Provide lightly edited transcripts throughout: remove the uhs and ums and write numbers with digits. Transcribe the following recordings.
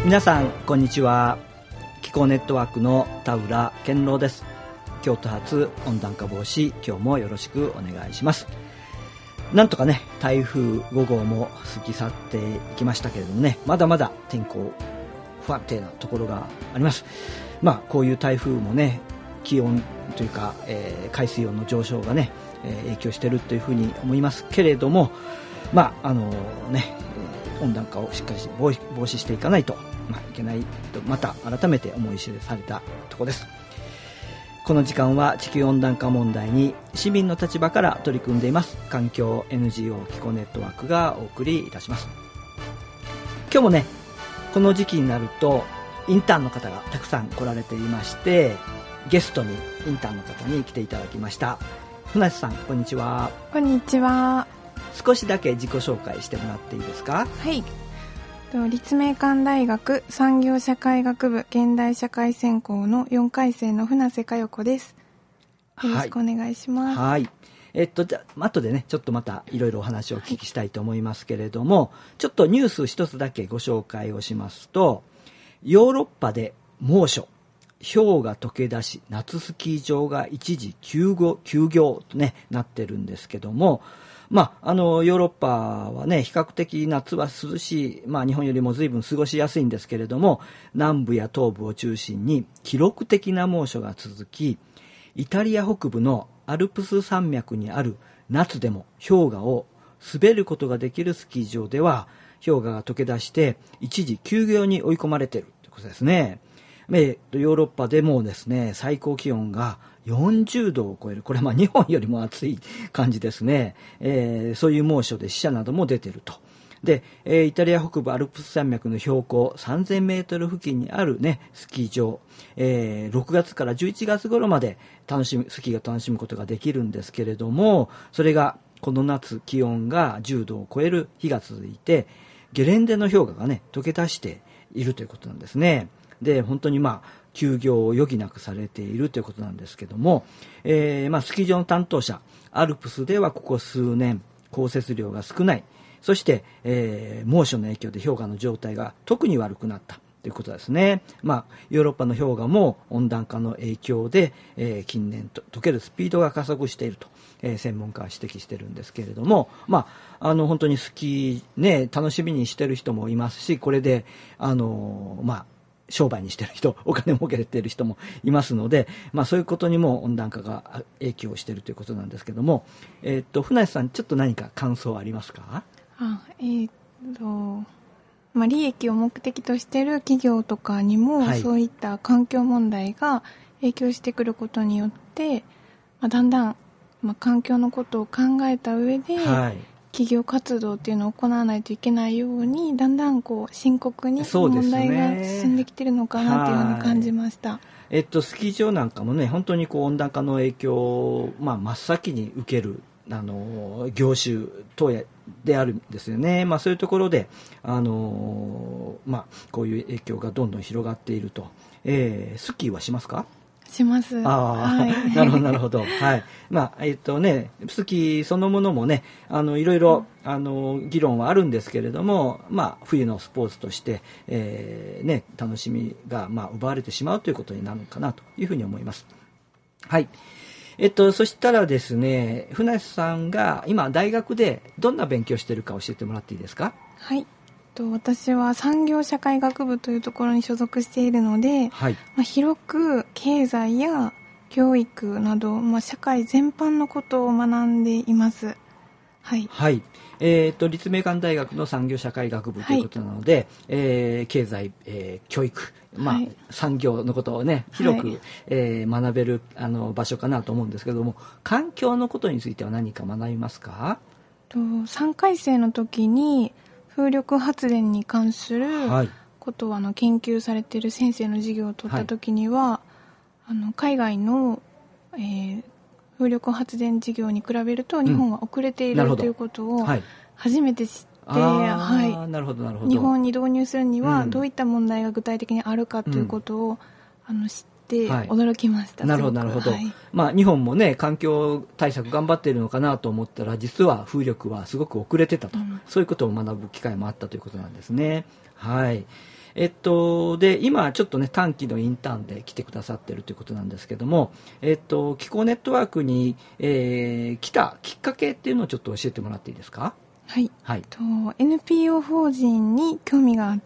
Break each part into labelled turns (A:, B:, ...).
A: 皆さんこんにちは。気候ネットワークの田浦健郎です。京都発温暖化防止、今日もよろしくお願いします。なんとかね、台風5号も過ぎ去っていきましたけれどもね、まだまだ天候不安定なところがあります。こういう台風もね、気温というか、海水温の上昇がね、影響しているというふうに思いますけれども、温暖化をしっかり防止していかないと、いけないとまた改めて思い知らされたところです。この時間は地球温暖化問題に市民の立場から取り組んでいます環境 NGO 気候ネットワークがお送りいたします。今日もね、この時期になるとインターンの方がたくさん来られていまして、ゲストにインターンの方に来ていただきました。船瀬さん、こんにちは。
B: こんにちは。
A: 少しだけ自己紹介してもらっていいですか？
B: はい、立命館大学産業社会学部現代社会専攻の4回生の船瀬佳代子です。よろしくお願いします。
A: はい、じゃあ後でね、ちょっとまたいろいろお話をお聞きしたいと思いますけれども、ちょっとニュース一つだけご紹介をしますと、ヨーロッパで猛暑、氷が溶け出し夏スキー場が一時休業と、ね、なってるんですけども、ヨーロッパはね、比較的夏は涼しい、日本よりも随分過ごしやすいんですけれども、南部や東部を中心に記録的な猛暑が続き、イタリア北部のアルプス山脈にある夏でも氷河を滑ることができるスキー場では、氷河が溶け出して一時休業に追い込まれているということですね。ヨーロッパでもですね、最高気温が40度を超える、これは日本よりも暑い感じですね。そういう猛暑で死者なども出ていると。で、イタリア北部アルプス山脈の標高3000メートル付近にあるね、スキー場、6月から11月頃までスキーが楽しむことができるんですけれども、それがこの夏気温が10度を超える日が続いて、ゲレンデの氷河がね、溶け出しているということなんですね。で、本当に休業を余儀なくされているということなんですけども、スキー場の担当者、アルプスではここ数年降雪量が少ない、そして、猛暑の影響で氷河の状態が特に悪くなったということですね。ヨーロッパの氷河も温暖化の影響で、近年溶けるスピードが加速していると、専門家は指摘しているんですけれども、本当にスキーね、楽しみにしている人もいますし、これで商売にしてる人、お金儲けてる人もいますので、そういうことにも温暖化が影響しているということなんですけども、船瀬さん、ちょっと何か感想ありますか？
B: 利益を目的としている企業とかにも、そういった環境問題が影響してくることによって、だんだん、環境のことを考えた上で、企業活動っていうのを行わないといけないように、だんだん深刻に問題が進んできているのかなというふうに感じました。
A: スキー場なんかもね、本当に温暖化の影響を、真っ先に受ける業種等であるんですよね。そういうところで、こういう影響がどんどん広がっていると。スキーはしますか？
B: します。
A: なるほどなるほど。はい。スキーそのものもね、いろいろ議論はあるんですけれども、冬のスポーツとして、楽しみが奪われてしまうということになるのかなというふうに思います。はい。そしたらですね、船瀬さんが今大学でどんな勉強しているか教えてもらっていいですか？
B: はい。私は産業社会学部というところに所属しているので、広く経済や教育など、社会全般のことを学んでいます。はい。
A: 立命館大学の産業社会学部ということなので、経済、教育、産業のことをね、広く、学べる場所かなと思うんですけども、環境のことについては何か学びますか
B: ？3回生の時に風力発電に関することを研究されている先生の授業を取った時には、海外の、風力発電事業に比べると日本は遅れているということを初めて知って、
A: なるほどなるほど。
B: 日本に導入するにはどういった問題が具体的にあるかということを、知って驚きました。
A: なるほどなるほど。日本もね、環境対策頑張っているのかなと思ったら、実は風力はすごく遅れてたと、そういうことを学ぶ機会もあったということなんですね。はい。 で、今ちょっとね、短期のインターンで来てくださってるということなんですけども、気候ネットワークに、来たきっかけっていうのをちょっと教えてもらっていいですか？
B: はい。NPO 法人に興味があって、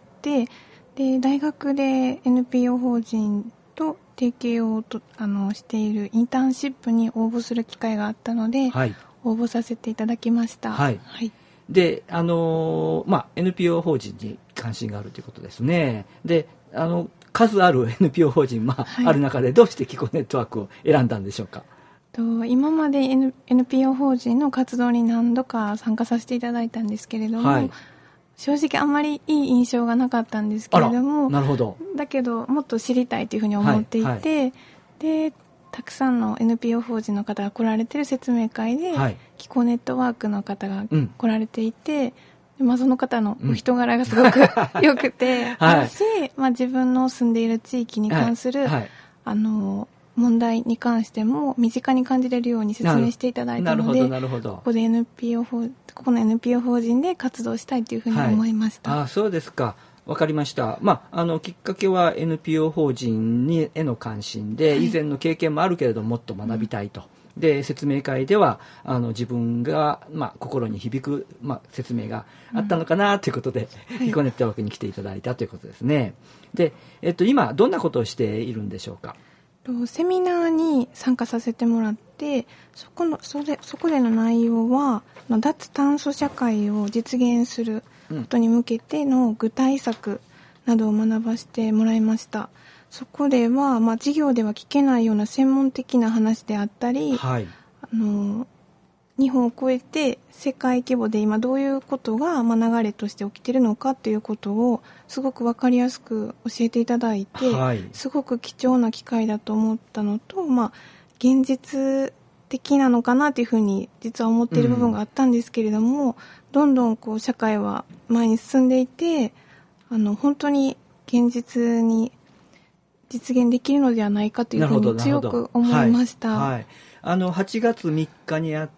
B: で、大学で NPO 法人と提携をしているインターンシップに応募する機会があったので、はい、応募させていただきました。
A: はい。はい、で、NPO 法人に関心があるということですね。で、数ある NPO 法人、はい、ある中でどうして気候ネットワークを選んだんでしょうか？
B: 今まで、NPO 法人の活動に何度か参加させていただいたんですけれども、はい、正直あんまりいい印象がなかったんですけれども、
A: なるほど。
B: だけどもっと知りたいというふうに思っていて、はいはい、でたくさんの NPO 法人の方が来られている説明会で、はい、気候ネットワークの方が来られていて、その方のお人柄がすごく良くて、はい、自分の住んでいる地域に関する、はいはい、問題に関しても身近に感じれるように説明していただいたので、ここの NPO 法人で活動したいというふうに思いました。
A: はい、そうですか。わかりました。きっかけは NPO 法人への関心で、はい、以前の経験もあるけれどもっと学びたいと。で、説明会では自分が、心に響く、説明があったのかなということで、気候ネットワークに来ていただいたということですね。で、今どんなことをしているんでしょうか？
B: セミナーに参加させてもらって、そこでの内容は脱炭素社会を実現することに向けての具体策などを学ばせてもらいました。そこでは、授業では聞けないような専門的な話であったり、はい、日本を超えて世界規模で今どういうことが流れとして起きているのかということをすごく分かりやすく教えていただいて、はい、すごく貴重な機会だと思ったのと、現実的なのかなというふうに実は思っている部分があったんですけれども、どんどん社会は前に進んでいて、本当に現実に実現できるのではないかというふうに強く思いました。
A: はい、8月3日にあった、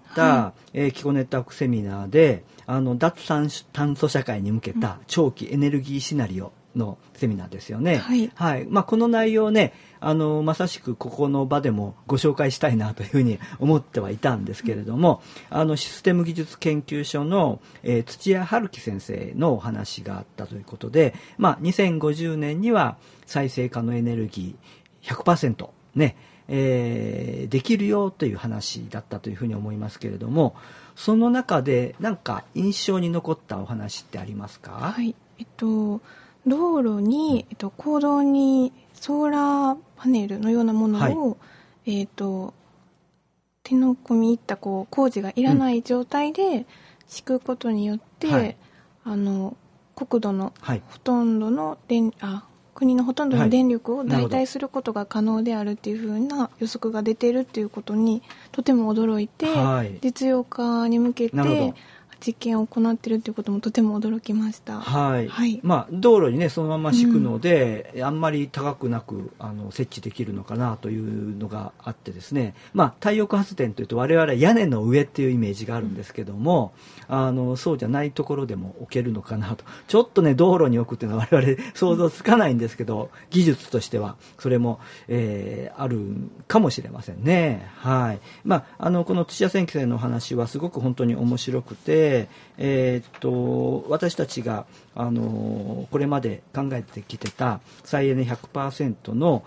A: 気候ネットワークセミナーで脱炭素社会に向けた長期エネルギーシナリオのセミナーですよね。はいはい。この内容ね、まさしくここの場でもご紹介したいなというふうに思ってはいたんですけれども、システム技術研究所の、土屋春樹先生のお話があったということで、2050年には再生可能エネルギー 100% ね、できるよという話だったというふうに思いますけれども、その中で何か印象に残ったお話ってありますか？
B: はい。道路に、公道にソーラーパネルのようなものを、はい、手の込み入った工事がいらない状態で敷くことによって、はい、国土のほとんどの国のほとんどの電力を代替することが可能であるっていうふうな予測が出ているっていうことにとても驚いて、はい、実用化に向けて実験を行っているということもとても驚きました。
A: はい。はい、道路にねそのまま敷くので、あんまり高くなく設置できるのかなというのがあってですね。太陽光発電というと我々は屋根の上っていうイメージがあるんですけども、そうじゃないところでも置けるのかなと。ちょっとね道路に置くっていうのは我々想像つかないんですけど、技術としてはそれも、あるかもしれませんね。はい。この土屋先生の話はすごく本当に面白くて。私たちがこれまで考えてきてた再エネ 100% の、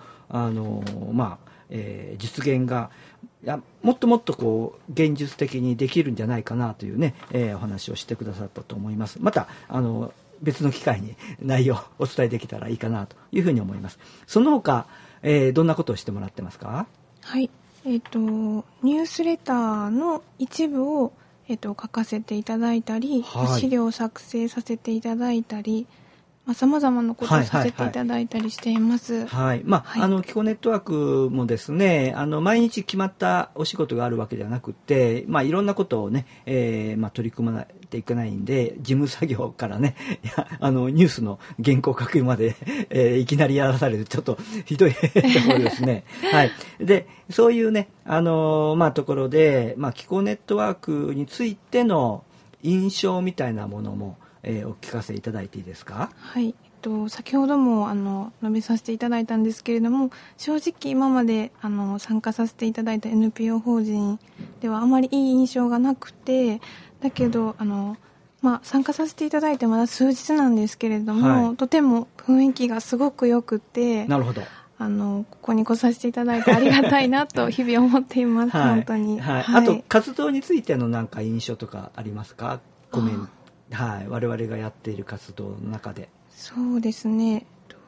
A: 実現がもっともっと現実的にできるんじゃないかなというね、お話をしてくださったと思います。また別の機会に内容をお伝えできたらいいかなというふうに思います。その他、どんなことをしてもらってますか？
B: はい、ニュースレターの一部を書かせていただいたり、はい、資料を作成させていただいたり、様々なことをさせていただいたりしています。はい。
A: 気候ネットワークもですね、毎日決まったお仕事があるわけではなくて、いろんなことをね、取り組まないといけないんで、事務作業からね、ニュースの原稿書くまで、いきなりやらされる、ちょっとひどいところですね。はい。で、そういうね、ところで、気候ネットワークについての印象みたいなものも、お聞かせいただいていいですか？
B: はい。 先ほども述べさせていただいたんですけれども、正直今まで参加させていただいた NPO 法人ではあまりいい印象がなくて、だけど参加させていただいてまだ数日なんですけれども、はい、とても雰囲気がすごく良くて、
A: なるほど、
B: ここに来させていただいてありがたいなと日々思っています、はい、本当に、
A: はいはい、あと活動についてのなんか印象とかありますか？はい、我々がやっている活動の中で。
B: そうですね、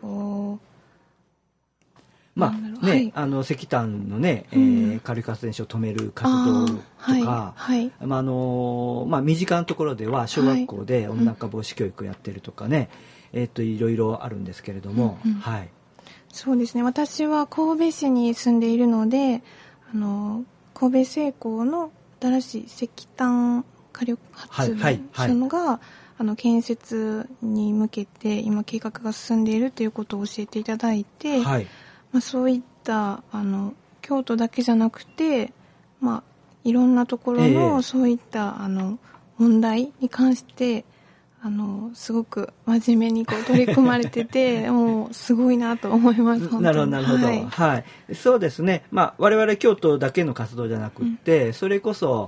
A: ね、はい、石炭のね、火力発電所を止める活動とか、はいはい、身近なところでは小学校で温暖化防止教育をやってるとかね、いろいろあるんですけれども、はい、
B: そうですね、私は神戸市に住んでいるので、神戸製鋼の新しい石炭火力発電所が、建設に向けて今計画が進んでいるということを教えていただいて、はい、そういった京都だけじゃなくて、いろんなところのそういった問題に関してすごく真面目に取り組まれててもうすごいなと思います。
A: なるほどなるほど、はいはい、そうですね、我々京都だけの活動じゃなくって、それこそ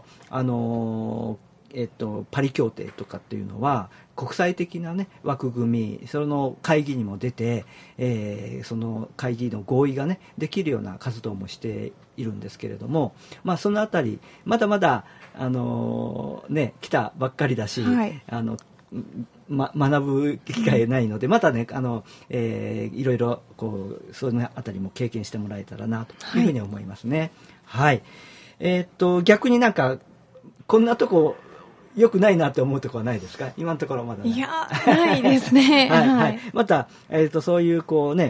A: パリ協定とかっていうのは国際的な、ね、枠組み、その会議にも出て、その会議の合意が、ね、できるような活動もしているんですけれども、そのあたりまだまだ、来たばっかりだし、はい、学ぶ機会ないので、またねいろいろそのあたりも経験してもらえたらなというふうに思いますね。はい、逆になんかこんなとこよくないなって思うところはないですか？今のところまだ、ね、
B: いやないですね
A: はい、はい、また、そういう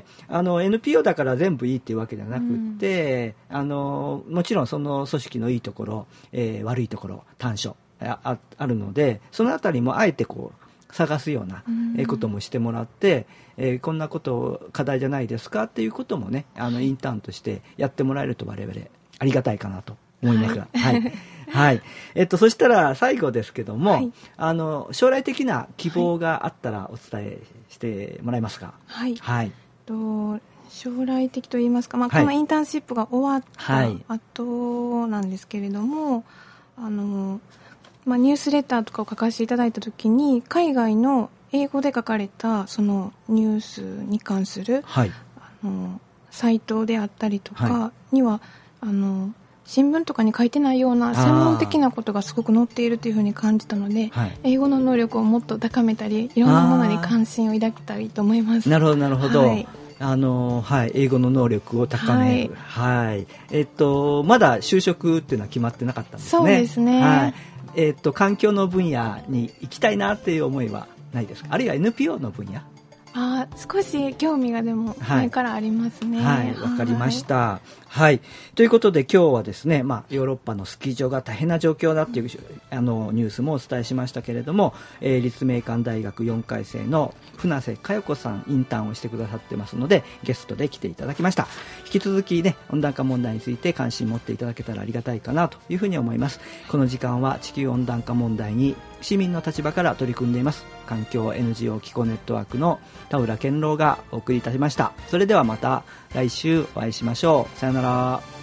A: NPO だから全部いいっていうわけじゃなくて、もちろんその組織のいいところ、悪いところ短所 あるので、そのあたりもあえて探すようなこともしてもらって、こんなこと課題じゃないですかっていうこともね、インターンとしてやってもらえると我々ありがたいかなと思いますが、はいはいはい、そしたら最後ですけども、はい、将来的な希望があったらお伝えしてもらえますか？はい、はい、
B: 将来的といいますか、このインターンシップが終わった後なんですけれども、ニュースレターとかを書かせていただいたときに、海外の英語で書かれたそのニュースに関する、はい、サイトであったりとかには、新聞とかに書いてないような専門的なことがすごく載っているというふうに感じたので、英語の能力をもっと高めたり、いろんなものに関心を抱きたいと思います。
A: なるほどなるほど、はい、はい、英語の能力を高める、はい、はい、まだ就職っていうのは決まってなかったんですね。
B: そうですね、はい、
A: 環境の分野に行きたいなっていう思いはないですか？あるいは NPO の分野？
B: 少し興味がでも前からありますね。
A: はい、わかりました。はい、ということで今日はですね、ヨーロッパのスキー場が大変な状況だっていうニュースもお伝えしましたけれども、立命館大学4回生の船瀬佳代子さんインターンをしてくださってますので、ゲストで来ていただきました。引き続きね、温暖化問題について関心持っていただけたらありがたいかなというふうに思います。この時間は地球温暖化問題に市民の立場から取り組んでいます環境 NGO 気候ネットワークの田浦健郎がお送りいたしました。それではまた来週お会いしましょう。さよなら。